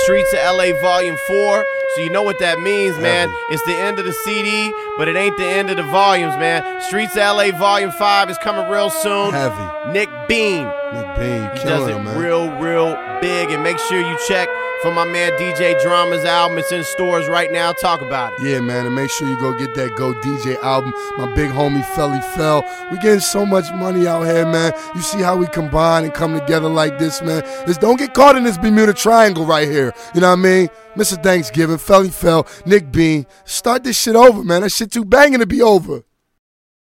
Streets of LA Volume 4. So you know what that means, man. It's the end of the CD, but it ain't the end of the volumes, man. Streets of LA Volume 5 is coming real soon. Heavy. Nick Bean. He does it man. real big. And make sure you check for my man DJ Drama's album. It's in stores right now. Talk about it. Yeah, man, and make sure you go get that Go DJ album. My big homie Felly Fell. We getting so much money out here, man. You see how we combine and come together like this, man. Don't get caught in this Bermuda Triangle right here. You know what I mean? Mr. Thanksgiving, Felly Fell, Nick Bean. Start this shit over, man. That shit too banging to be over.